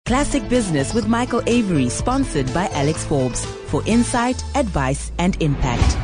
Classic Business with Michael Avery, sponsored by Alex Forbes, for insight, advice and impact.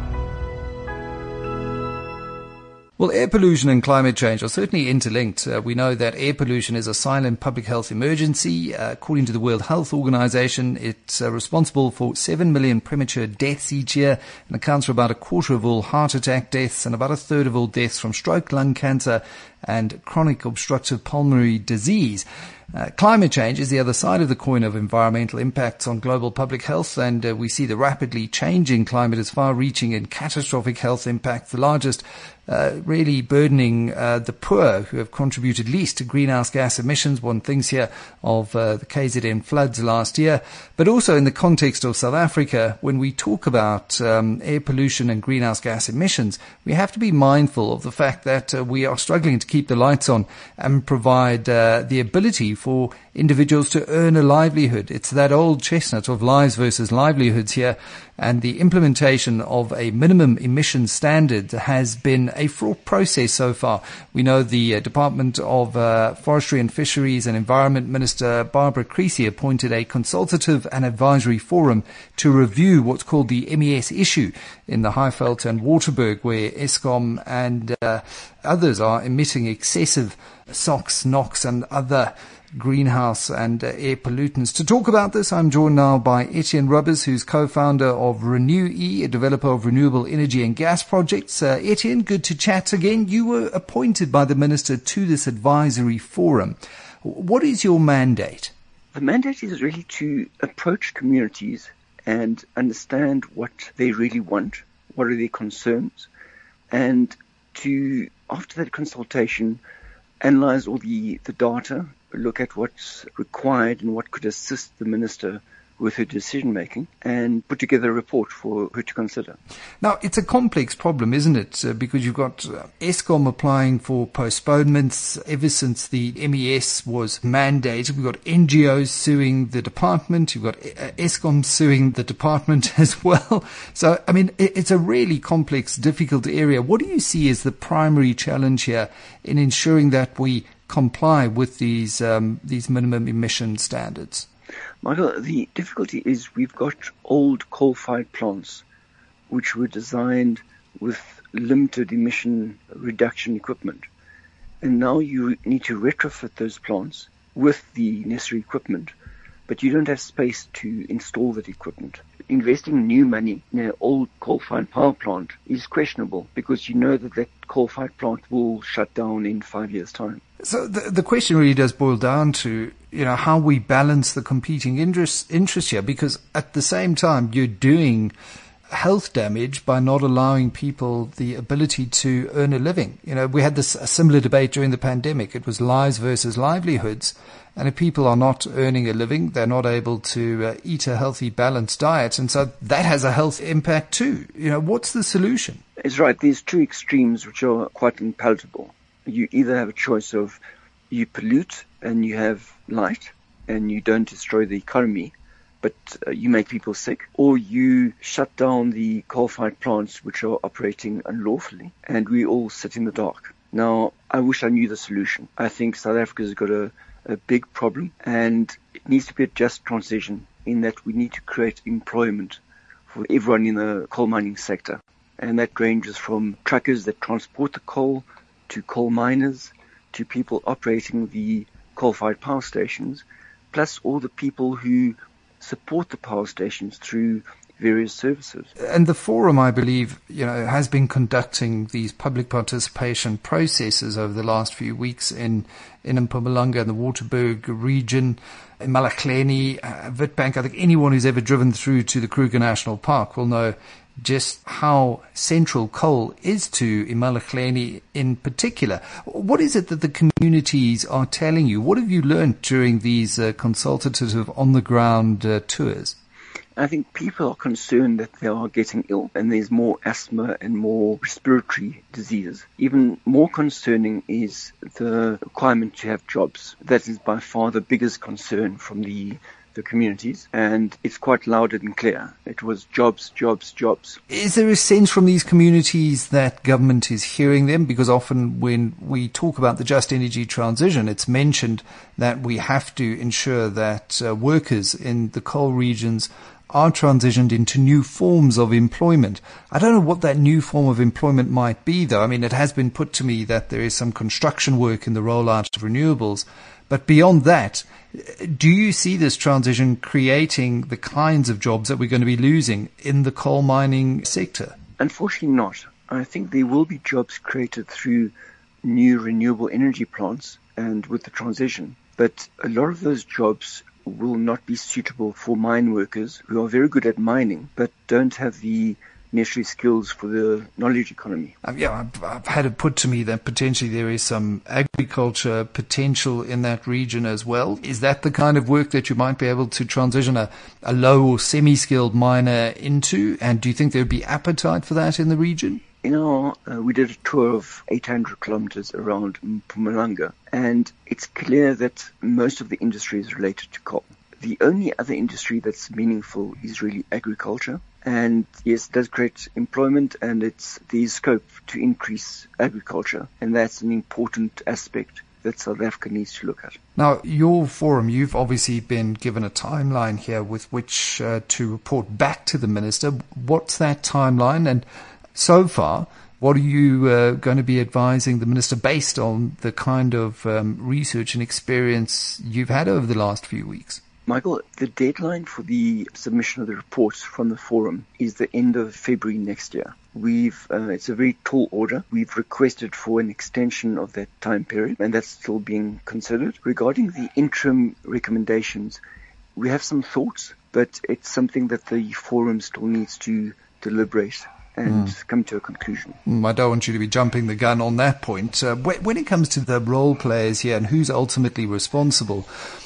Well, air pollution and climate change are certainly interlinked. We know that air pollution is a silent public health emergency. According to the World Health Organization, it's responsible for 7 million premature deaths each year and accounts for about a quarter of all heart attack deaths and about a third of all deaths from stroke, lung cancer and chronic obstructive pulmonary disease. Climate change is the other side of the coin of environmental impacts on global public health, and we see the rapidly changing climate as far-reaching and catastrophic health impacts, the largest really burdening the poor, who have contributed least to greenhouse gas emissions. One thinks here of the KZN floods last year, but also in the context of South Africa, when we talk about air pollution and greenhouse gas emissions, we have to be mindful of the fact that we are struggling to keep the lights on and provide the ability for individuals to earn a livelihood. It's that old chestnut of lives versus livelihoods here, and the implementation of a minimum emission standard has been a fraught process so far. We know the Department of Forestry and Fisheries and Environment Minister Barbara Creecy appointed a consultative and advisory forum to review what's called the MES issue in the Highveld and Waterberg, where Eskom and others are emitting excessive SOx, NOx and other greenhouse and air pollutants. To talk about this, I'm joined now by Etienne Rubbers, who's co-founder of Renew-E, a developer of renewable energy and gas projects. Etienne, good to chat again. You were appointed by the Minister to this advisory forum. What is your mandate? The mandate is really to approach communities and understand what they really want, what are their concerns, and to, after that consultation, analyze all the data, look at what's required and what could assist the minister with her decision making, and put together a report for her to consider. Now, it's a complex problem, isn't it? Because you've got Eskom applying for postponements ever since the MES was mandated. We've got NGOs suing the department. You've got Eskom suing the department as well. So, I mean, it's a really complex, difficult area. What do you see as the primary challenge here in ensuring that we comply with these minimum emission standards? Michael, the difficulty is we've got old coal-fired plants which were designed with limited emission reduction equipment. And now you need to retrofit those plants with the necessary equipment, but you don't have space to install that equipment. Investing new money in an old coal-fired power plant is questionable because you know that coal-fired plant will shut down in 5 years' time. So the question really does boil down to, how we balance the competing interests here, because at the same time you're doing health damage by not allowing people the ability to earn a living. We had a similar debate during the pandemic. It was lives versus livelihoods. And if people are not earning a living, they're not able to eat a healthy, balanced diet. And so that has a health impact too. What's the solution? It's right. There's two extremes which are quite unpalatable. You either have a choice of you pollute and you have light and you don't destroy the economy, but you make people sick, or you shut down the coal-fired plants which are operating unlawfully and we all sit in the dark. Now, I wish I knew the solution. I think South Africa's got a big problem, and it needs to be a just transition in that we need to create employment for everyone in the coal mining sector. And that ranges from truckers that transport the coal, to coal miners, to people operating the coal-fired power stations, plus all the people who support the power stations through various services. And the forum, I believe, has been conducting these public participation processes over the last few weeks in Mpumalanga and the Waterberg region, in Malahleni, Witbank. I think anyone who's ever driven through to the Kruger National Park will know just how central coal is to Imalahleni in particular. What is it that the communities are telling you? What have you learned during these consultative on-the-ground tours? I think people are concerned that they are getting ill and there's more asthma and more respiratory diseases. Even more concerning is the requirement to have jobs. That is by far the biggest concern from the the communities, and it's quite loud and clear. It was jobs, jobs, jobs. Is there a sense from these communities that government is hearing them? Because often when we talk about the just energy transition, it's mentioned that we have to ensure that workers in the coal regions are transitioned into new forms of employment. I don't know what that new form of employment might be, though. I mean, it has been put to me that there is some construction work in the rollout of renewables. But beyond that, do you see this transition creating the kinds of jobs that we're going to be losing in the coal mining sector? Unfortunately not. I think there will be jobs created through new renewable energy plants and with the transition. But a lot of those jobs will not be suitable for mine workers who are very good at mining but don't have the necessary skills for the knowledge economy. I've had it put to me that potentially there is some agriculture potential in that region as well. Is that the kind of work that you might be able to transition a low or semi-skilled miner into? And do you think there would be appetite for that in the region? We did a tour of 800 kilometers around Mpumalanga, and it's clear that most of the industry is related to coal. The only other industry that's meaningful is really agriculture. And yes, it does create employment, and it's the scope to increase agriculture. And that's an important aspect that South Africa needs to look at. Now, your forum, you've obviously been given a timeline here with which to report back to the minister. What's that timeline? And so far, what are you going to be advising the minister based on the kind of research and experience you've had over the last few weeks? Michael, the deadline for the submission of the reports from the forum is the end of February next year. It's a very tall order. We've requested for an extension of that time period, and that's still being considered. Regarding the interim recommendations, we have some thoughts, but it's something that the forum still needs to deliberate and come to a conclusion. I don't want you to be jumping the gun on that point. When it comes to the role players here and who's ultimately responsible,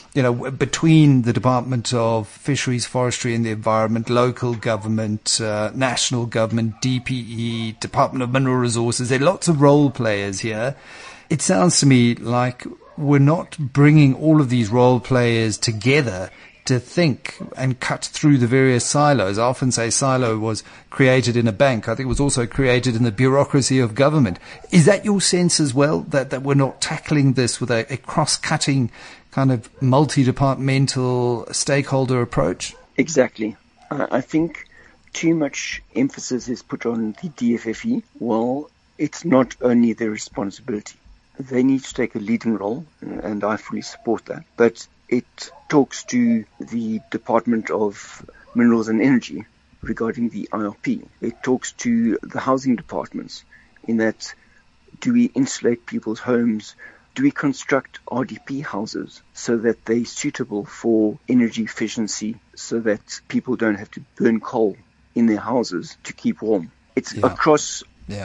between the Department of Fisheries, Forestry and the Environment, local government, national government, DPE, Department of Mineral Resources, there are lots of role players here. It sounds to me like we're not bringing all of these role players together to think and cut through the various silos. I often say silo was created in a bank. I think it was also created in the bureaucracy of government. Is that your sense as well, that we're not tackling this with a cross-cutting kind of multi-departmental stakeholder approach? Exactly. I think too much emphasis is put on the DFFE. Well, it's not only their responsibility. They need to take a leading role, and I fully support that. But it talks to the Department of Minerals and Energy regarding the IRP. It talks to the housing departments in that, do we insulate people's homes? Do we construct RDP houses so that they're suitable for energy efficiency so that people don't have to burn coal in their houses to keep warm? It's across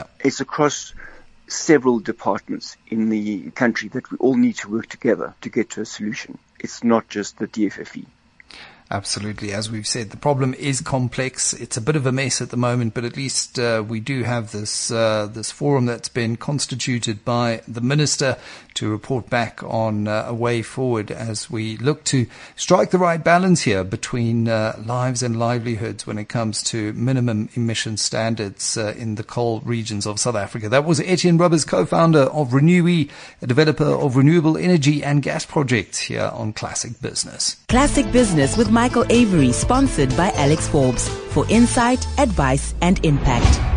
several departments in the country that we all need to work together to get to a solution. It's not just the DFFE. Absolutely. As we've said, the problem is complex. It's a bit of a mess at the moment, but at least we do have this forum that's been constituted by the minister to report back on a way forward as we look to strike the right balance here between lives and livelihoods when it comes to minimum emission standards in the coal regions of South Africa. That was Etienne Rubbers, co-founder of Renewi, a developer of renewable energy and gas projects here on Classic Business. Classic Business with Michael Avery, sponsored by Alex Forbes for insight, advice and impact.